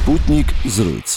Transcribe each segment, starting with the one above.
Sputnik զրույց։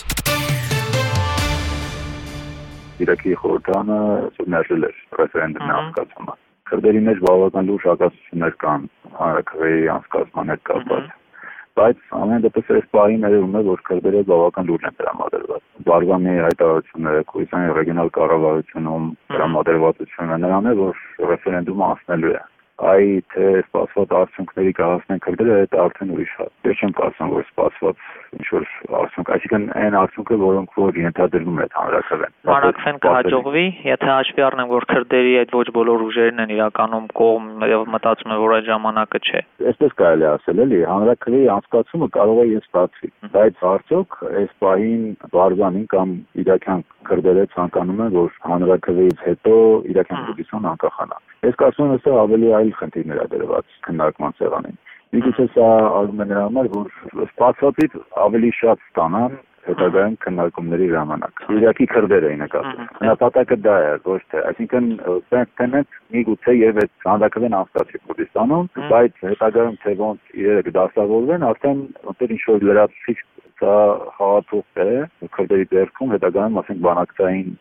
Իրաքի խորհրդանը ներժել էր ռեֆերենդումի անցկացումը։ Քրդերի մեջ բավական լուրջ հակասություններ կան հանրաքվեի անցկացման հետ կապված։ Բայց ամեն դեպս այս պահին ներում է, որ քրդերը բավական լուրջ են տրամադրված։ Բարգամի հայտարարությունները, Քուրդիստանի ռեգիոնալ կառավարությունում տրամադրվածությունը նրան է, որ ռեֆերենդումը անցնելու է։ Այ թե սպասված արդյունքների կհասնեն քրդերը, դա արդեն ուրիշ հատ։ Ես չեմ կարծում, որ սպասված ինչ-որ արդյունք, այսինքն այն արդյունքը, որոնք որ ենթադրվում է հանրաքվեն։ Մարաքսեն կհաջողվի, եթե հաշվի առնենք, որ քրդերի այդ ոչ բոլոր ուժերն են իրականում կողմ եւ մտածում են, որ այդ ժամանակը չէ։ Այսպես կարելի ասել, էլի, հանրաքվեի անցկացումը կարող է ստացվի, բայց արդյոք այս պահին Բարգամին կամ իրաքյան քրդերը ցանկանում են, որ հանրաքվեից հետո իրաքյան Քուրդիստան անկախանա։ Ես կարծում եմ, սա ավելի այլ խնդիրներ է դրված քննարկման սեղանին։ Միգուցե սա արվում է նրա համար, որ սպասվածից ավելի շատ ստանան հետագայում քննարկումների ժամանակ։ Իրաքի քրդերը են նկատում։ Նպատակը դա է, ոչ թե, այսինքն տենենք միգուցե եւ այդ հանրաքվեն անցկացի Քուրդիստանում, բայց հետագայում թե ոնց իրերը կդասավորվեն, արդեն որտեղ ինչ-որ լրացուցիչ սա խաղաթուղթ է քրդերի ձեռքում հետագայում, ասենք, բանակցային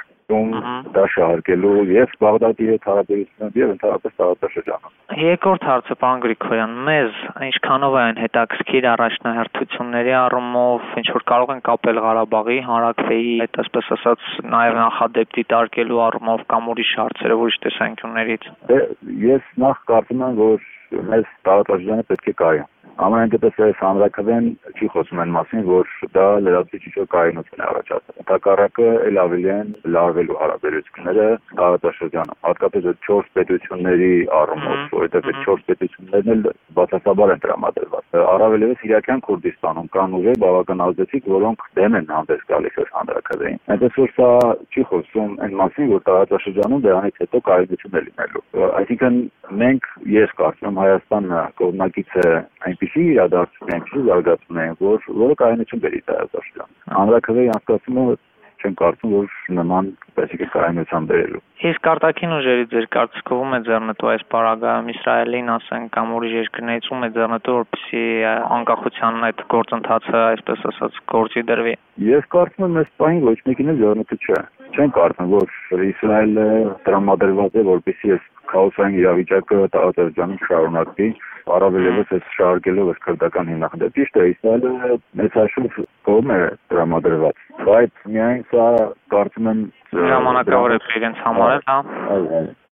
դաշահարկելու եւ Բաղդադի հետ հարաբերությունները եւ ընդհանրապես տարածաշրջանում։ Երկրորդ հարցը, պարոն Գրիգորյան, մեզ ինչքանով է այն հետաքրքիր առաջնահերթությունների առումով, ինչ որ կարող են կապել Ղարաբաղի հանրաքվեի հետ, այսպես ասած, նաեւ նախադեպ դիտարկելու առումով կամ ուրիշ հարցերը, ուրիշ տեսանկյուններից։ Ես նախ կարծում եմ, որ մեզ տարածաշրջանը պետք է կայա։ Ամեն դեպս այս հանրաքվեն չի խոսում այն մասին, որ դա լրացուցիչ կայունություն է առաջացնում։ Ընդհակառակը էլ ավելի են լարվելու հարաբերությունները տարածաշրջանում, հատկապես այդ 4 պետությունների առումով, որովհետև այդ 4 պետություններն էլ բացասաբար են տրամադրված։ Առավելևս իրաքյան Քուրդիստանում կան ուժեր բավական ազդեցիկ, որոնք դեմ են հանդես գալիս այս հանրաքվեին։ Այնպես որ սա չի խոսում այն մասին, որ տարածաշրջանում դրանից հետո կայունություն է լինելու։ Այսինքն մենք, ես կարծում եմ, Հայաստանը կողմնակից է այնպիսի իրադարձությունների, այնպիսի զարգացումների, որը կայունություն բերի տարածաշրջանում։ Հանրաքվեի անցկացումը չեմ կարծում, որ նման բացիկի կայունության բերելու։ Իսկ արտաքին ուժերի ձեր կարծիքով ում է ձեռնտու այս պարագայում Իսրայելին, ասենք, կամ ուրիշ երկրներից ում է ձեռնտու, որպեսզի անկախության այդ գործընթացը, այսպես ասած, գործի դրվի։ Ես կարծում եմ, այս պահին ոչ մեկին էլ ձեռնտու չէ։ Չեմ կարծում, որ Իսրայելը տրամադրված է, որպեսզի այս քաոսային իրավիճակը տարածաշրջանում շարունակվի, առավելևս այս շարժելով այս քրդական հիմնախնդիրը։ Ճիշտ է, Իսրայելը մեծ հաշվով կողմ է տրամադրված, բայց միայն սա կարծում եմ ժամանակավոր է իրենց համար, հա։